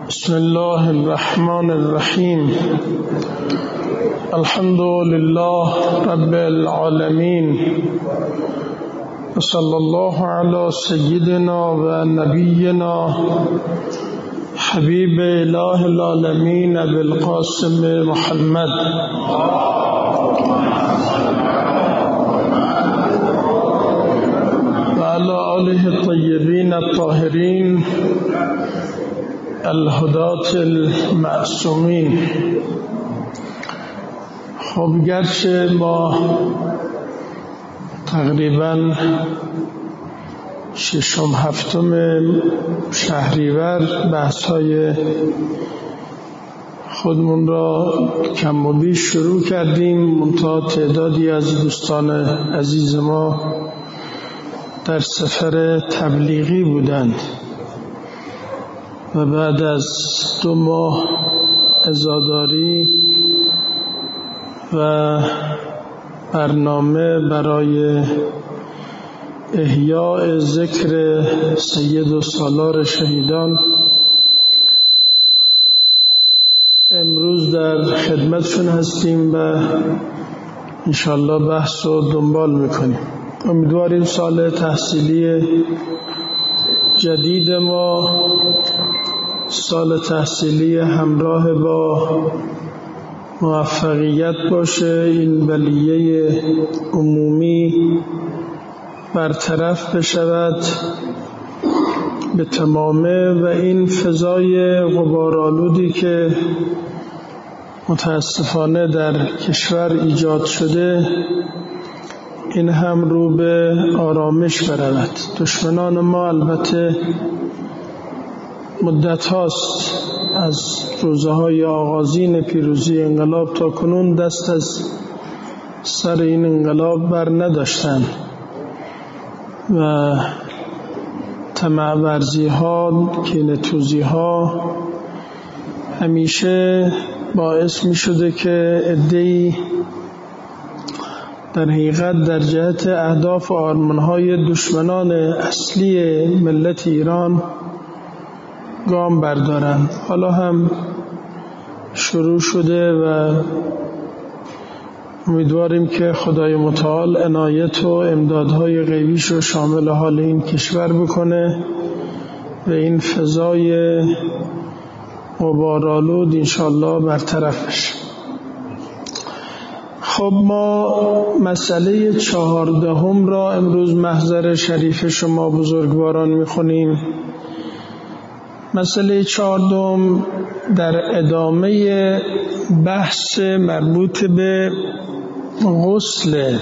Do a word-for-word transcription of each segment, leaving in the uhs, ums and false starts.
بسم الله الرحمن الرحیم. الحمد لله رب العالمین و صلی الله علی سیدنا و نبینا حبیب اله العالمین ابی القاسم محمد و علی آله الطیبین الطاهرین الهدات المعصومین. خب گرچه ما تقریبا ششم هفتم شهریور بحث‌های خودمون را کم و بیش شروع کردیم، منتها تعدادی از دوستان عزیز ما در سفر تبلیغی بودند و بعد از دو ماه عزاداری و برنامه برای احیاء ذکر سید و سالار شهیدان امروز در خدمتشون هستیم و انشالله بحث رو دنبال میکنیم. امیدواریم سال تحصیلی جدید ما سال تحصیلی همراه با موفقیت باشه، این بلیه عمومی برطرف بشود به تمامه و این فضای غبارآلودی که متاسفانه در کشور ایجاد شده این هم رو به آرامش برود. دشمنان ما البته مدت هاست از روزه های آغازین پیروزی انقلاب تا کنون دست از سر این انقلاب بر نداشتند و طمع ورزی ها، کینه توزی ها همیشه باعث می شده که عده‌ای در حقیقت در جهت اهداف و آرمان‌های دشمنان اصلی ملت ایران گام بردارند. حالا هم شروع شده و امیدواریم که خدای متعال عنایت و امدادهای غیبیش رو شامل حال این کشور بکنه و این فضای غبارآلود انشالله برطرف بشه. خب ما مسئله چهاردهم را امروز محضر شریف شما بزرگواران میخونیم. مسئله چهاردهم در ادامه بحث مربوط به غسل.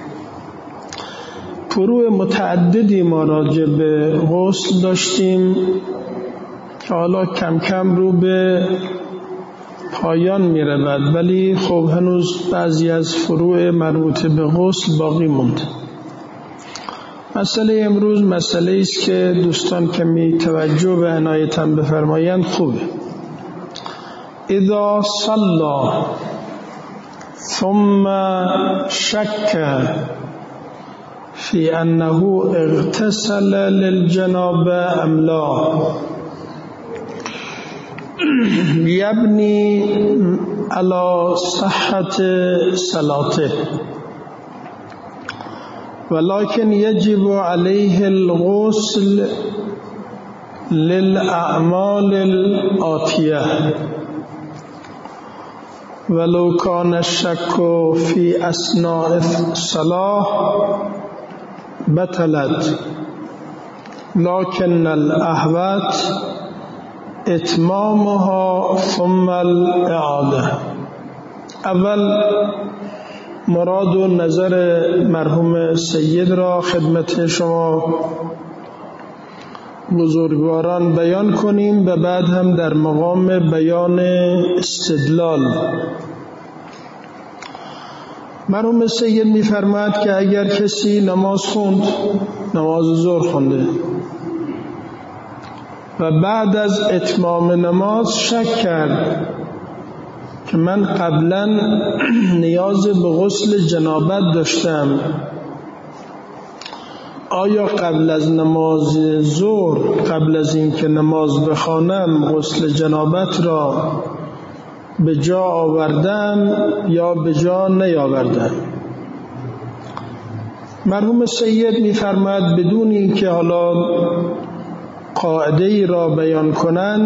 فروع متعددی ما راجع به غسل داشتیم که حالا کم کم رو به پایان می رود، ولی خب هنوز بعضی از فروع مربوط به غسل باقی موند. مسئله امروز مسئله است که دوستان کمی توجه و عنایتاً بفرمایند خوبه. اذا صلى ثم شك في انه اغتسل للجنابه ام لا يبني على صحة صلاته ولكن يجب عليه الغسل للأعمال الآتية ولو كان الشك في أثناء الصلاة بطلت لكن الأحوط اتمامها ثم الاعاده. اول مراد و نظر مرحوم سید را خدمت شما بزرگواران بیان کنیم و بعد هم در مقام بیان استدلال. مرحوم سید می‌فرماید که اگر کسی نماز خوند، نماز ظهر خونده و بعد از اتمام نماز شک کرد که من قبلا نیاز به غسل جنابت داشتم، آیا قبل از نماز ظهر، قبل از این که نماز بخوانم، غسل جنابت را به جا آوردم یا به جا نیاوردم؟ مرحوم سید می‌فرماید بدون این که حالا قاعده ای را بیان کنند،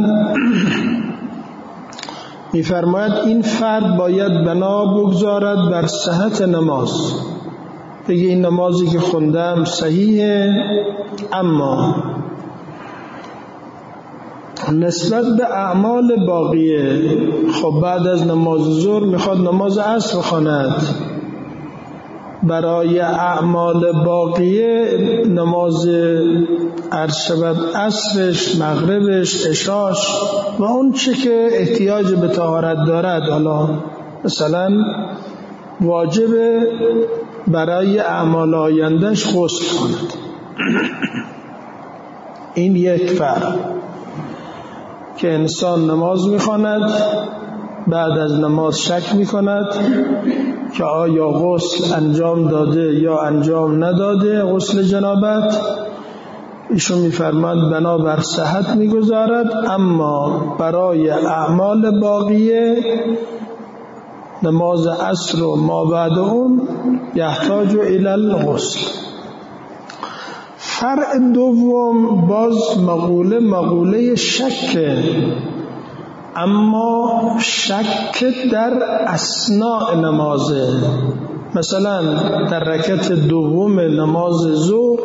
می‌فرماید این فرد باید بنا بگذارد بر صحت نماز، بگه این نمازی که خوندم صحیحه، اما نسبت به اعمال باقیه، خب بعد از نماز ظهر میخواد نماز عصر بخواند، برای اعمال باقیه نماز عرشبت عصرش، مغربش، عشاش و اون چه که احتیاج به طهارت دارد، حالا مثلا واجبه برای اعمال آیندهش غسل کند. این یک فرق که انسان نماز میخواند، بعد از نماز شک میکند که آیا غسل انجام داده یا انجام نداده، غسل جنابت. ایشون میفرماند بنابر صحت میگذارد، اما برای اعمال باقیه نماز عصر و ما بعد اون یحتاج الی الغسل. فرع دوم باز مقوله مقوله شکه، اما شک در اثناء نمازه. مثلا در رکعت دوم نماز ظهر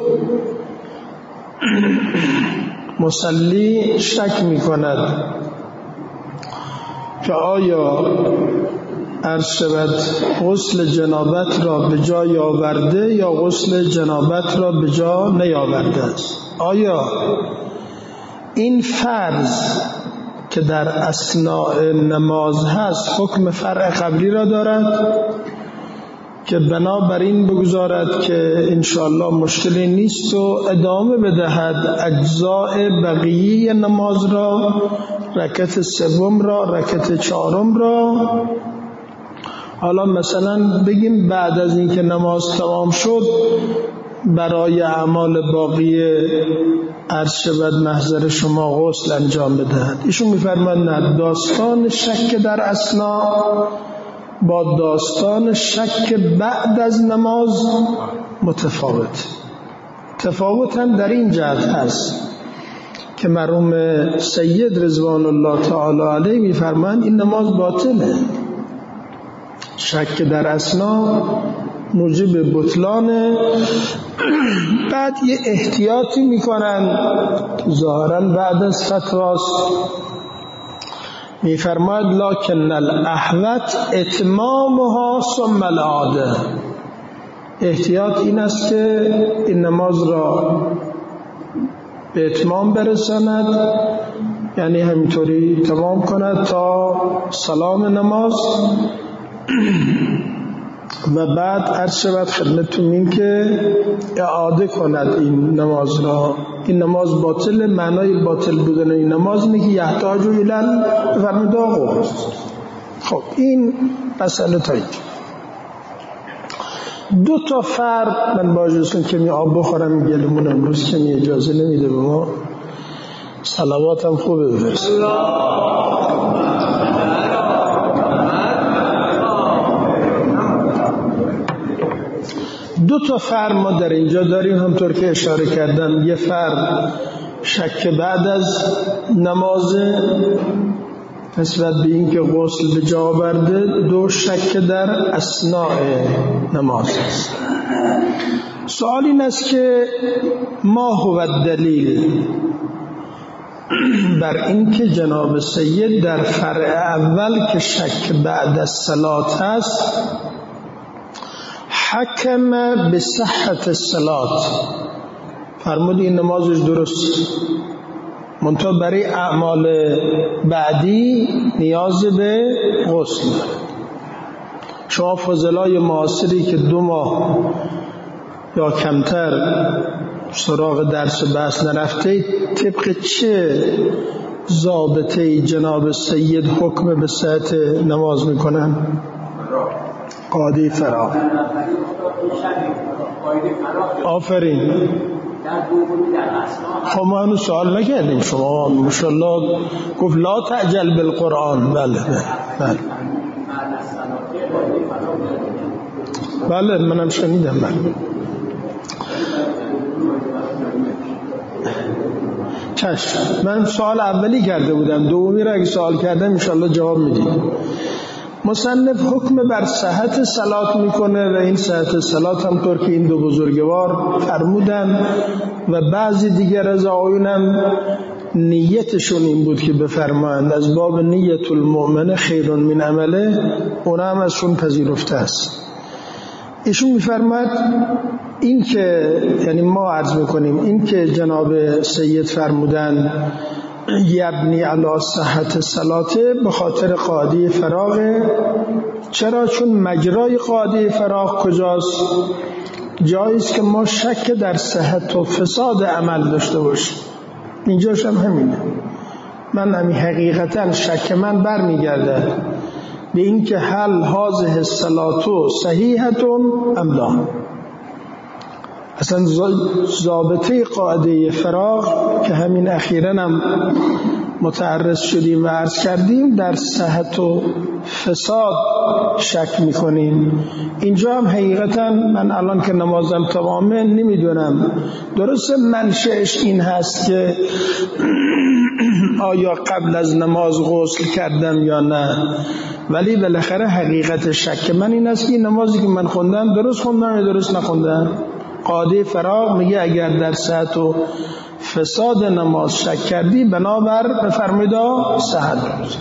مصلی شک می کند که آیا عرشبت غسل جنابت را به جا آورده یا غسل جنابت را به جا نیاورده است. آیا این فرض که در اثناء نماز هست حکم فرع قبلی را دارد که بنابراین بگذارد که انشاءالله مشکلی نیست و ادامه بدهد اجزاء بقیه نماز را، رکعت سوم را، رکعت چهارم را. حالا مثلا بگیم بعد از اینکه نماز تمام شد برای اعمال باقی عرشبت محضر شما غسل انجام بدهد. ایشون میفرماند نه، داستان شک در اثناء با داستان شک بعد از نماز متفاوت. تفاوت هم در این جهت هست که مرحوم سید رضوان الله تعالی علیه میفرماند این نماز باطله. شک در اثناء موجب بطلانه. بعد یه احتیاطی میکنن ظاهرا بعد از فتواست، میفرماید لکن الاحوط اتمامها ثم العاده. احتیاط این است که این نماز را به اتمام برساند، یعنی همینطوری تمام کند تا سلام نماز و بعد عرض شود خدمتتون این که اعاده کند این نماز را. این نماز باطل، معنای باطل بودن این نماز اینه که یحتاج الی الوضوء. خب این مسئله تا اینجا. دو تا فرق من با اجازهتون که می آب بخورم، گلمون امروز که می اجازه نمیده به ما. صلواتم خوبه بفرست. دو تا فرق ما در اینجا داریم، همطور که اشاره کردم. یه فرق شک بعد از نماز نسبت به این که غسل به جا آورده، دو شک در اثناء نماز است. سوال این است که ما هو الدلیل بر این که جناب سید در فرع اول که شک بعد از صلات هست حکم به صحت الصلات، فرمود این نمازش درست، منتها برای اعمال بعدی نیاز به غسل. شما فضلای معاصری که دو ماه یا کمتر سراغ درس بحث نرفته، طبق چه ضابطه جناب سید حکم به صحت نماز میکنن؟ قاعده فراغ. آفرین. خب ما هنوز سوال نکردیم. شما ماشاءالله گفت لا تعجل بالقرآن. بله بله بله بله منم شنیدم. بله چشم. من سوال اولی کرده بودم، دومی را اگه سوال کردم انشالله جواب میدید. مصنف حکم بر صحت صلات میکنه و این صحت صلات هم طور که این دو بزرگوار فرمودن و بعضی دیگر از آیونم نیتشون این بود که بفرمایند از باب نیت المؤمن خیر من عمله، اونم ازشون پذیرفته است. ایشون میفرماد این که یعنی ما عرض میکنیم این که جناب سید فرمودن یبنی علی صحت صلاته به خاطر قاعده فراغه. چرا؟ چون مجرای قاعده فراغ کجاست؟ جاییست که ما شک در صحت و فساد عمل داشته باشیم. اینجاش هم همینه. من همین حقیقتا شک من برمیگرده به این که هل هذه الصلاة صحیحتون ام لا. اصلا ضابطه قاعده فراغ که همین اخیراً هم متعرض شدیم و عرض کردیم، در صحت و فساد شک میکنیم. اینجا هم حقیقتا من الان که نمازم تمامه نمیدونم درسته منشأش این هست که آیا قبل از نماز غسل کردم یا نه، ولی بالاخره حقیقت شک من این است که نمازی که من خوندم درست خوندم یا درست نخوندم. قاعده فراغ میگه اگر در صحت و فساد نماز شک کردی بنابر بفرمایید صحت روز.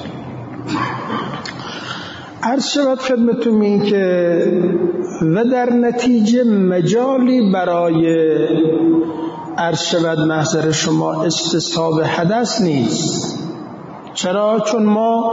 عرض شود خدمتتون این که و در نتیجه مجالی برای عرض شود محضر شما استصحاب حدث نیست. چرا؟ چون ما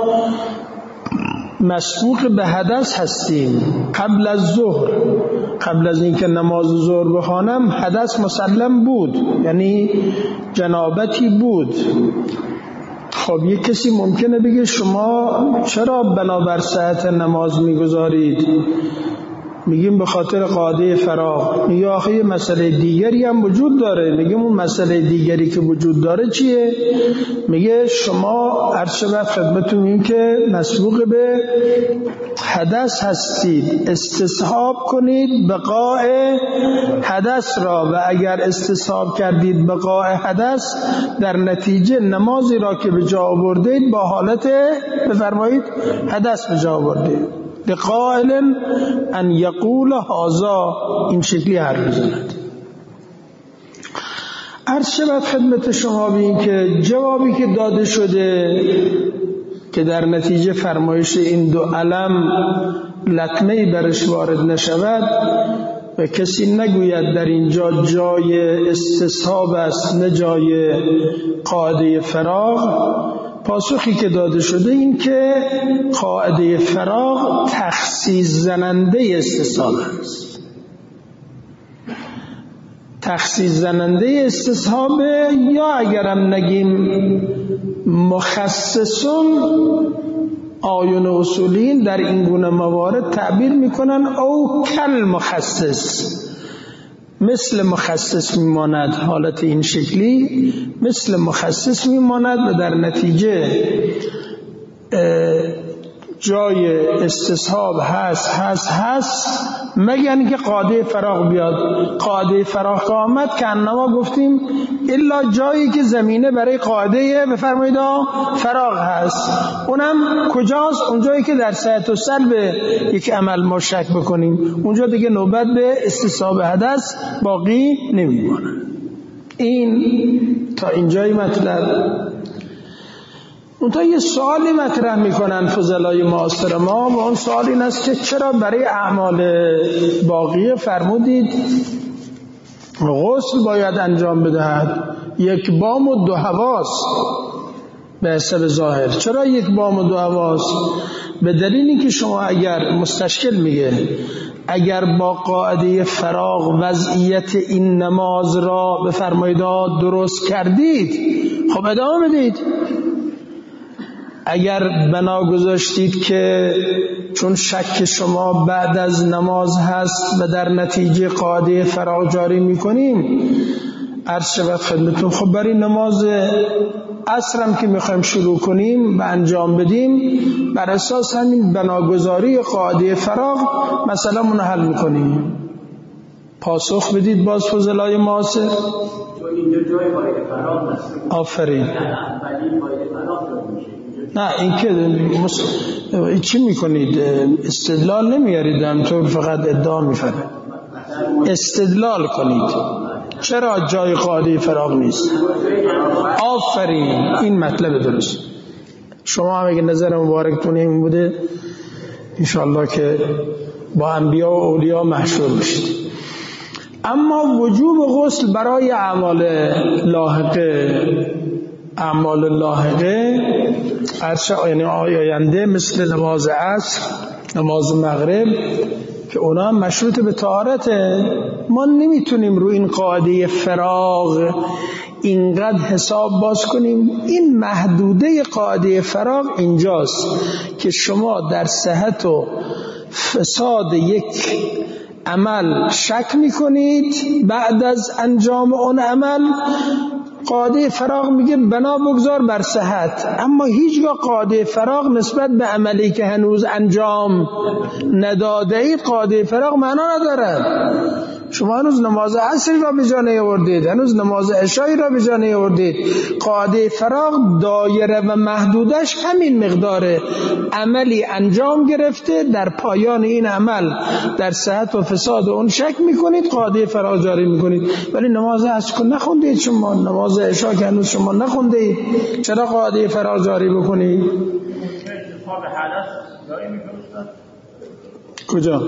مسبوق به حدث هستیم. قبل از ظهر، قبل از اینکه نماز ظهر بخوانم حدث مسلم بود، یعنی جنابتی بود. خب یک کسی ممکنه بگه شما چرا بنابر صحت نماز میگذارید؟ میگیم به خاطر قاعده فراغ. میگه آخه یه مسئله دیگری هم وجود داره. میگیم اون مسئله دیگری که وجود داره چیه؟ میگه شما عرض شود خدمتتون این که مسبوق به حدث هستید، استصحاب کنید بقاء حدث را، و اگر استصحاب کردید بقاء حدث در نتیجه نمازی را که به جا آوردید با حالت بفرمایید حدث به جا آوردید. لقائل ان یقول هذا، این شکلی حرف بزند. عرض شود خدمت شما بین که جوابی که داده شده که در نتیجه فرمایش این دو علم لطمه‌ای برش وارد نشود و کسی نگوید در اینجا جای استصحاب است نه جای قاعده فراغ، پاسخی که داده شده این که قاعده فراغ تخصیص زننده استصحاب است. تخصیص زننده استصحاب، یا اگرم نگیم مخصصون، آیون اصولین در این گونه موارد تعبیر میکنن او کل مخصص، مثل مخصص میماند. حالت این شکلی مثل مخصص میماند و در نتیجه جای استصحاب هست هست هست مگر اینکه قاعده فراغ بیاد. قاعده فراغ که آمد که انما گفتیم الا جایی که زمینه برای قاعده بفرمایید فراغ هست. اونم کجاست؟ اونجایی که در صحت و سلب یک عمل ما شک بکنیم، اونجا دیگه نوبت به استصحاب حدث باقی نمیمونه. این تا اینجای مطلب. اونتا یه سوالی مطرح میکنن فضلای معاصر ما، و اون سوال این است که چرا برای اعمال باقیه فرمودید غسل باید انجام بدهد؟ یک بام و دو حواس به حسب ظاهر. چرا یک بام و دو حواس؟ به دلیلی که شما اگر مستشکل میگه اگر با قاعده فراغ وضعیت این نماز را بفرمایید درست کردید، خب ادامه بدید. اگر بنا گذاشتید که چون شک شما بعد از نماز هست و در نتیجه قاعده فراغ جاری میکنیم، عرض شود خدمتون. خب برای نماز عصر هم که میخوایم شروع کنیم و انجام بدیم، بر اساس همین بناگذاری قاعده فراغ مسئله منو حل میکنیم. پاسخ بدید باز فضلای معاصر. اینجا جای قاعده فراغ هست. آفرین. ولی قاعده فراغ میشه. نه این که مس... چی میکنید؟ استدلال نمیارید، همطور فقط ادعا میفرد. استدلال کنید چرا جای قاعده فراغ نیست. آفرین، این مطلب درست. شما هم اگه نظر مبارکتون این بوده انشاءالله که با انبیا و اولیا محشور بشید. اما وجوب غسل برای اعمال لاحقه، اعمال لاحقه عرش یعنی آینده مثل نماز عصر، نماز مغرب که اونا هم مشروط به طهارته، ما نمیتونیم رو این قاعده فراغ اینقدر حساب باز کنیم. این محدوده قاعده فراغ اینجاست که شما در صحت و فساد یک عمل شک میکنید بعد از انجام اون عمل. قاعده فراغ میگه بنا بگذار بر صحت، اما هیچگاه قاعده فراغ نسبت به عملی که هنوز انجام نداده اید قاعده فراغ معنا نداره. شما هنوز نماز عصر را به جا نیاوردید، هنوز نماز عشایی را به جا نیاوردید. قاعده فراغ دایره و محدودش همین مقداره. عملی انجام گرفته، در پایان این عمل در صحت و فساد اون شک میکنید، قاعده فراغ جاری میکنید. ولی نماز عصر که نخوندید، شما نماز عشا که هنوز شما نخوندید، چرا قاعده فراغ جاری بکنید؟ کجا؟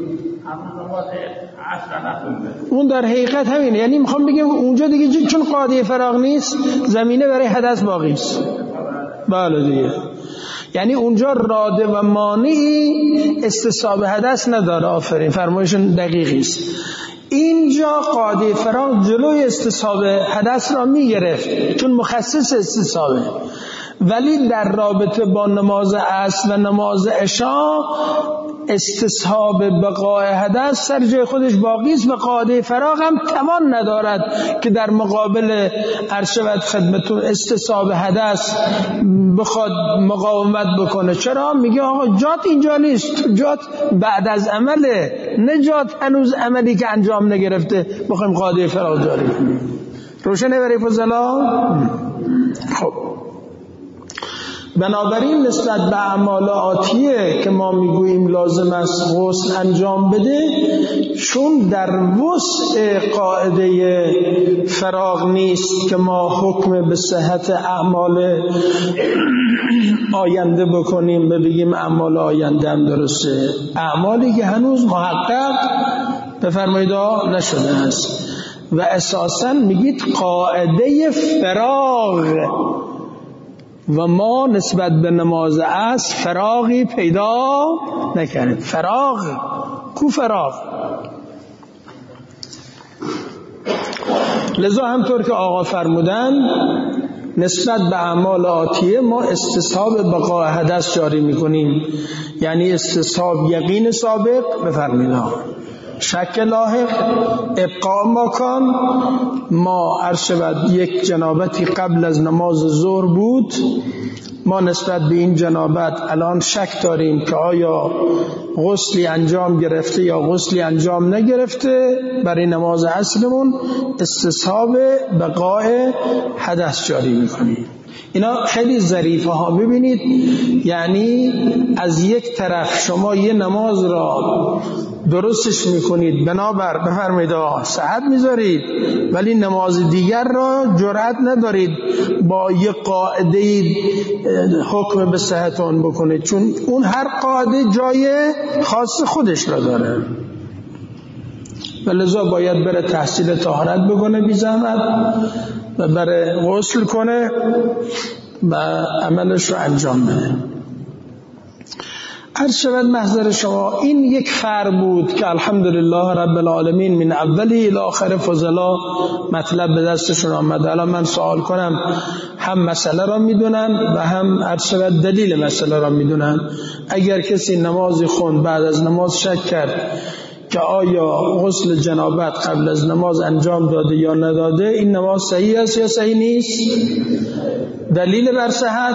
اون در حقیقت همینه. یعنی میخوام بگم اونجا دیگه چون قاعده فراغ نیست، زمینه برای حدث باقی است. بله دیگه، یعنی اونجا راده و مانعی استصحاب حدث نداره. آفرین، فرمایشون دقیقی است. اینجا قاعده فراغ جلوی استصحاب حدث را میگرفت چون مخصص استصحابه، ولی در رابطه با نماز عصر و نماز عشا استصحاب بقای حدث سر جای خودش باقی است و قاعده فراغ هم توان ندارد که در مقابل ارشد خدمتون استصحاب حدث بخواد مقاومت بکنه. چرا؟ میگه آقا جات اینجا نیست، جات بعد از عمله، نه جات هنوز عملی که انجام نگرفته بخوایم قاعده فراغ جاری کنیم. روشنه برای فضلا؟ خب بنابراین نسبت به اعمال آتیه که ما میگوییم لازم است غسل انجام بده، چون در وسع قاعده فراغ نیست که ما حکم به صحت اعمال آینده بکنیم، بگیم اعمال آینده هم درسته. اعمالی که هنوز محقق بفرمایید نشده است و اساساً میگید قاعده فراغ، و ما نسبت به نماز عصر فراغی پیدا نکردیم. فراغ کو فراغ؟ لذا همطور که آقا فرمودن نسبت به اعمال آتیه ما استصحاب بقای حدث جاری میکنیم، یعنی استصحاب یقین سابق بفرمایید، شک لاحق، ابقاء مکان. ما عرشبت یک جنابتی قبل از نماز ظهر بود، ما نسبت به این جنابت الان شک داریم که آیا غسلی انجام گرفته یا غسلی انجام نگرفته، برای نماز عصرمون استصحاب بقای حدث جاری میکنیم. اینا خیلی ظریفه ها. ببینید یعنی از یک طرف شما یه نماز را درستش میکنید بنابر بفرمایید صحت میذارید، ولی نماز دیگر را جرأت ندارید با یه قاعده حکم به صحت اون بکنید، چون اون هر قاعده جای خاص خودش را داره و لذا باید بره تحصیل طهارت بکنه بی زحمت و بره غسل کنه و عملش رو انجام بده. عرض شود محضر شما این یک فر بود که الحمدلله رب العالمین من اولی الی آخر فضلا مطلب به دستشون آمد. الان من سوال کنم، هم مسئله را میدونن و هم عرض شود دلیل مسئله را میدونن. اگر کسی نمازی خوند بعد از نماز شک کرد که آیا غسل جنابت قبل از نماز انجام داده یا نداده، این نماز صحیح است یا صحیح نیست؟ دلیل بر صحت؟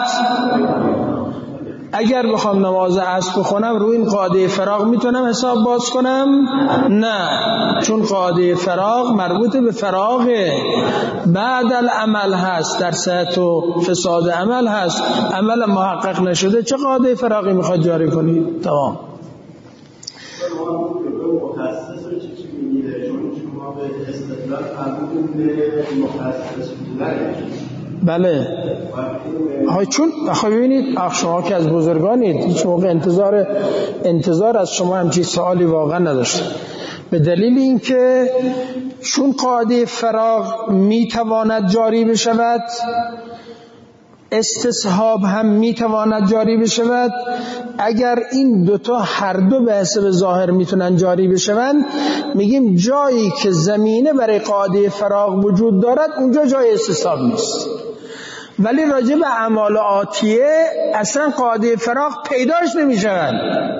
اگر بخوام نماز عصر بخونم روی این قاعده فراغ میتونم حساب باز کنم؟ نه، چون قاعده فراغ مربوط به فراغ بعد العمل هست، در صحت و فساد عمل هست. عمل محقق نشده چه قاعده فراغی میخواد جاری کنید؟ تمام. مخصص رو چی چی میگیره؟ چون شما به استدلال فرمودید به مخصص بودن. بله های چون آخه ببینید شما که از بزرگانید هیچ موقع انتظار انتظار از شما همچین سوالی واقعا نداشت، به دلیل اینکه چون قاعده فراغ میتواند جاری بشود، استصحاب هم میتواند جاری بشود. اگر این دوتا هر دو به حسب ظاهر میتونن جاری بشوند، میگیم جایی که زمینه برای قاعده فراغ وجود دارد اونجا جای استصحاب نیست. ولی راجع به اعمال آتیه اصلا قاعده فراغ پیداش نمیشود.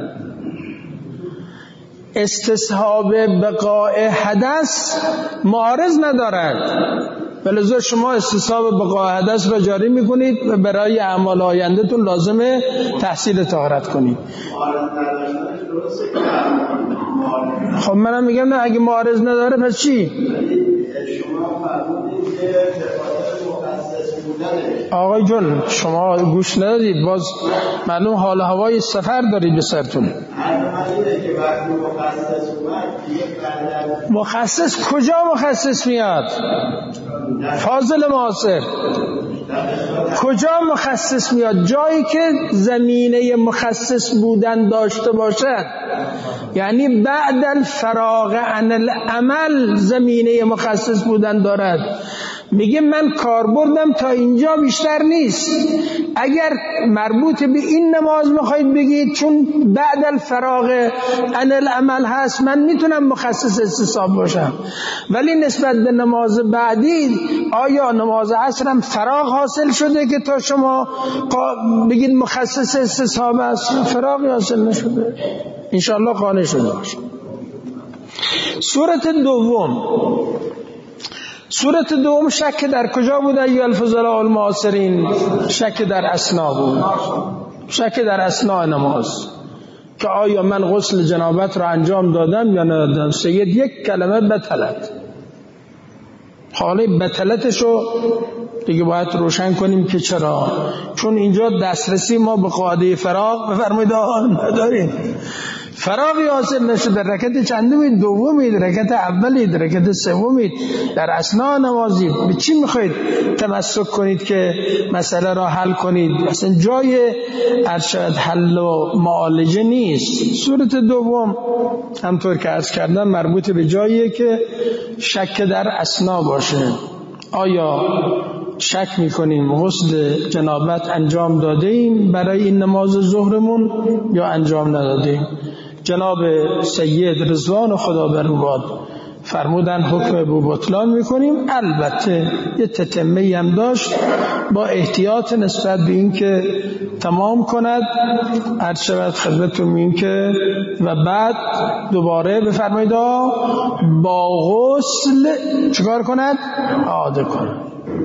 استصحاب بقاء حدث معارض ندارد، ولذا شما استصحاب بقاء حدث را جاری میکنید و برای اعمال آینده تون لازمه تحصیل طهارت کنید. خب منم میگم نه، اگه معارض نداره پس چی؟ شما فرمودید که آقای جون شما گوش ندادید، باز معلوم حال هوای سفر دارید به سرتون. مخصص کجا مخصص میاد؟ فاضل معاصر کجا مخصص میاد؟ جایی که زمینه مخصص بودن داشته باشد، یعنی بعد الفراغ عن العمل زمینه مخصص بودن دارد. میگه من کار بردم تا اینجا بیشتر نیست. اگر مربوط به این نماز میخواید بگید چون بعد الفراغ عن العمل هست من میتونم مخصص استصحاب باشم، ولی نسبت به نماز بعدی آیا نماز عصرم فراغ حاصل شده که تا شما بگید مخصص استصحاب است؟ فراغی حاصل نشده، انشاءالله قانع شده باشه. صورت دوم صورت دوم شک در کجا بود ایها الفضلاء المعاصرین؟ شک در اثنا بود، شک در اثناء نماز که آیا من غسل جنابت را انجام دادم یا ندادم. سید یک کلمه بطلت، حالا بطلتشو دیگه باید روشن کنیم که چرا، چون اینجا دسترسی ما به قاعده فراغ بفرمایید نداریم. فراغی حاصل نشده. رکعت چندمید؟ دومید، رکعت اولید، رکعت سومید، در اثناء نمازید. به چی میخواید تمسک کنید که مسئله را حل کنید؟ اصلا جای ارشاد حل و معالجه نیست. صورت دوم همطور که عرض کردم مربوط به جاییه که شک در اثنا باشه. آیا شک میکنیم غسل جنابت انجام داده ایم برای این نماز ظهرمون یا انجام نداده ایم؟ جناب سید رضوان خدا بر او باد فرمودن حکم بو بطلان میکنیم. البته یه تتمه‌ای هم داشت با احتیاط نسبت به این که تمام کند، عرض شود خدمتتون این که و بعد دوباره بفرمایید با غسل چیکار کند؟ عاده کند.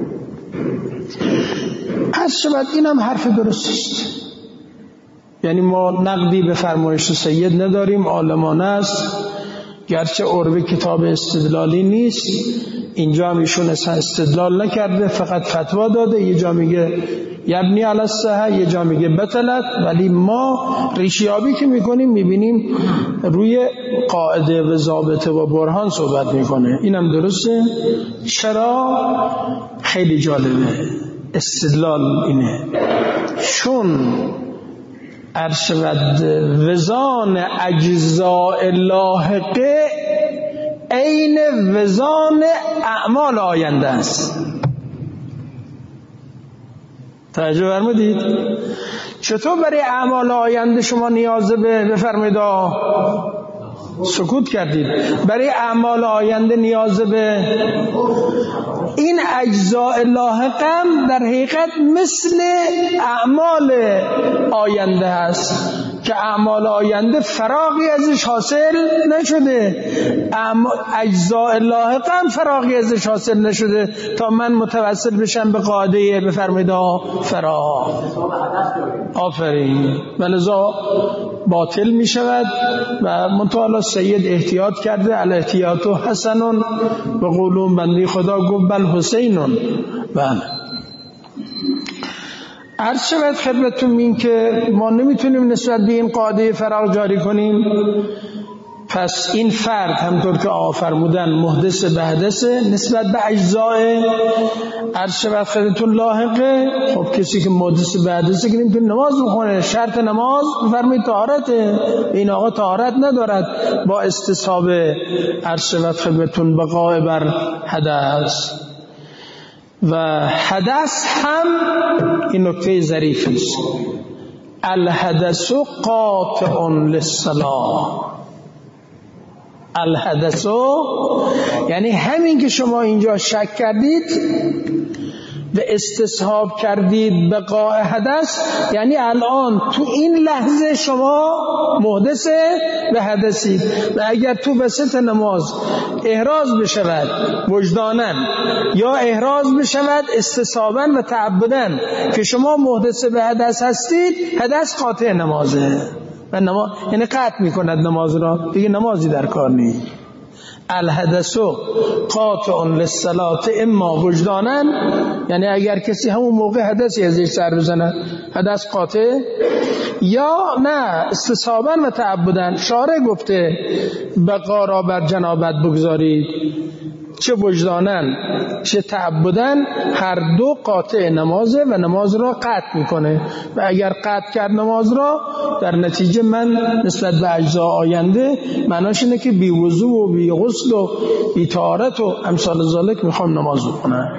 عرض شود اینم حرف درست است، یعنی ما نقدی به فرمایش سید نداریم، عالمانه است، گرچه عربه کتاب استدلالی نیست. اینجا هم ایشون استدلال نکرده، فقط فتوا داده. یه جا میگه یبنی علی الصحه، یه جا میگه بطلت، ولی ما ریشیابی که میکنیم میبینیم روی قاعده و ضابطه و برهان صحبت میکنه. اینم درسته. چرا؟ خیلی جالبه استدلال اینه، چون ارشد وزان اجزاء لاحقه عین وزان اعمال آینده است. توجه فرمودید؟ چطور برای اعمال آینده شما نیاز به بفرمایید سکوت کردید، برای اعمال آینده نیاز به این اجزاء لاحقم در حقیقت مثل اعمال آینده است. که اعمال آینده فراغی ازش حاصل نشده، اجزاء لاحقه هم فراغی ازش حاصل نشده تا من متوسل بشم به قاعده بفرمایید فراغ. آفرین. ولذا باطل می شود و منتها سید احتیاط کرده، الاحتیاط حسنون به قولون بندی خدا گفت بل حسینون. بله عرض شود خدمتتون این که ما نمیتونیم نسبت به این قاعده فراغ جاری کنیم. پس این فرد همطور که آقا فرمودن محدث به حدثه نسبت به اجزای عرض شود خدمتتون لاحقه. خب کسی که محدث به حدثه که نمیتونه نماز بخونه، شرط نماز بفرمایید طهارته، این آقا طهارت ندارد با استصحاب عرض شود خدمتتون بقاء بر حدث. و حدث هم این نکته ظریفی است، الحدث قاطع للصلاة. الحدث یعنی همین که شما اینجا شک کردید و استصحاب کردید بقاء حدث، یعنی الان تو این لحظه شما محدث به حدثید و اگر تو وسط نماز احراز بشود وجدانن یا احراز بشود استصحابا و تعبدن که شما محدث به حدث هستید، حدث قاطع نمازه و نماز یعنی قطع میکند نماز را، دیگه نمازی در کار نیست. الحدث قاطع للصلاة اما وجدانا، یعنی اگر کسی همون موقع حدثی ازش سر بزنه حدث قاطع، یا نه استصحابا و تعبدن. شارع گفته بقا را بر جنابت بگذارید، چه وجدانن چه تعبدن هر دو قاطع نمازه و نماز را قطع میکنه و اگر قطع کرد نماز را در نتیجه من نسبت به اجزا آینده معناش اینه که بی وضو و بی غسل و بی طهارت و امثال ذالک میخوام نماز بخونم.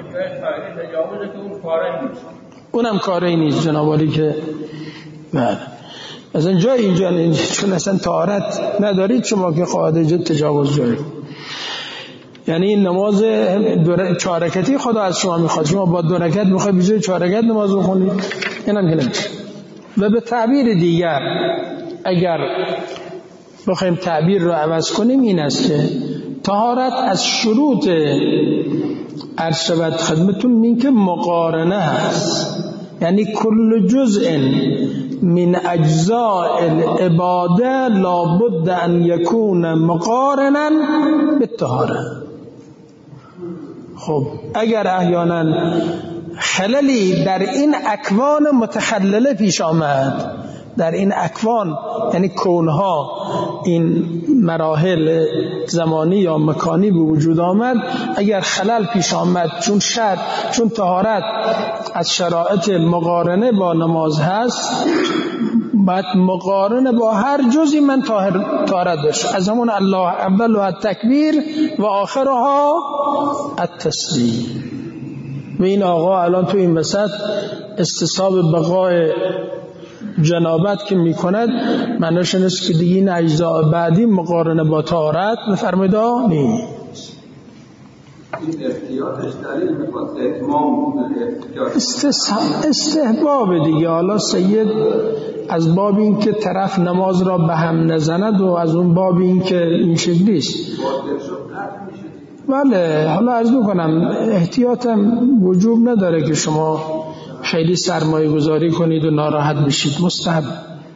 اونم کاری نیست جنابالی که بله از اینجا اینجا نیست، چون اصلا طهارت ندارید شما که قاعده جد تجاوز جارید. یعنی این نماز چهار رکعتی خدا از شما میخواد، شما با دو رکعت میخواید بیجای چهار رکعت نماز بخونید، اینم که نمیشه. و به تعبیر دیگر اگر بخوایم تعبیر رو عوض کنیم این است که طهارت از شروط عرض شود خدمتون این که مقارنه هست، یعنی کل جزء من اجزاء العباده لابد ان یکون مقارنا بالطهاره. خب اگر احیانا خللی در این اکوان متخلله پیش آمد، در این اکوان یعنی کونها این مراحل زمانی یا مکانی به وجود آمد، اگر خلل پیش آمد چون شرط چون طهارت از شرایط مقارنه با نماز هست، بعد مقارنه با هر جزی من طهارت داشت، از همون الله اول و التکبیر و آخرها التسلیم. و این آقا الان تو این وسط استصحاب بقای جنابت که میکند معناش نیست که دیگه این اجزاء بعدی مقارنه با طهارت بفرمایید نیست. این احتیاطش دلیل میخواد اتمام احتیاط استحباب دیگه. حالا سید از باب این که طرف نماز را به هم نزند و از اون باب این که این شکلیست. بله حالا عرض میکنم احتیاطم وجوب نداره که شما خیلی سرمایه گذاری کنید و ناراحت بشید، مستحب.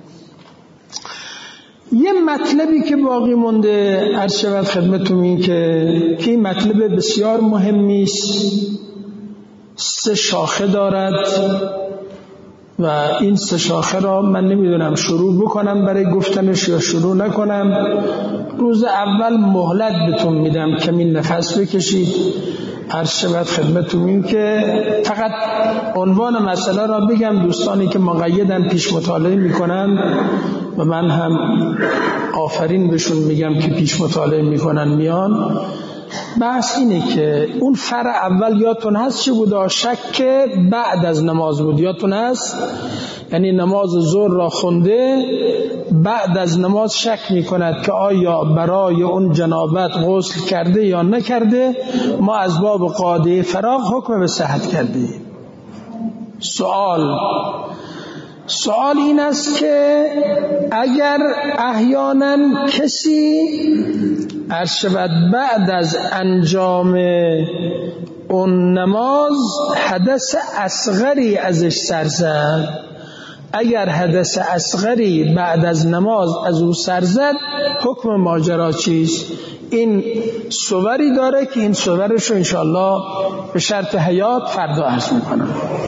یه مطلبی که باقی مونده عرض شود خدمتتون این که که این مطلب بسیار مهمی است، سه شاخه دارد و این سه شاخه را من نمیدونم شروع بکنم برای گفتنش یا شروع نکنم. روز اول مهلت بهتون میدم کمی نفس بکشید. عرض شود خدمتتون این که فقط عنوان مسئله را بگم، دوستانی که مقیدن پیش مطالعه میکنن و من هم آفرین بهشون میگم که پیش مطالعه میکنن میان. بحث اینه که اون فرع اول یادتون هست چه بود؟ شک بعد از نماز بود، یادتون هست؟ یعنی نماز ظهر را خونده بعد از نماز شک میکند که آیا برای اون جنابت غسل کرده یا نکرده. ما از باب قاعده فراغ حکم به صحت کردیم. سوال سوال این است که اگر احیانا کسی عرض شود بعد از انجام اون نماز حدث اصغری ازش سر زد، اگر حدث اصغری بعد از نماز از او سر زد حکم ماجرا چیست؟ این صوری داره که این صورش رو انشاءالله به شرط حیات فردا عرض میکنم.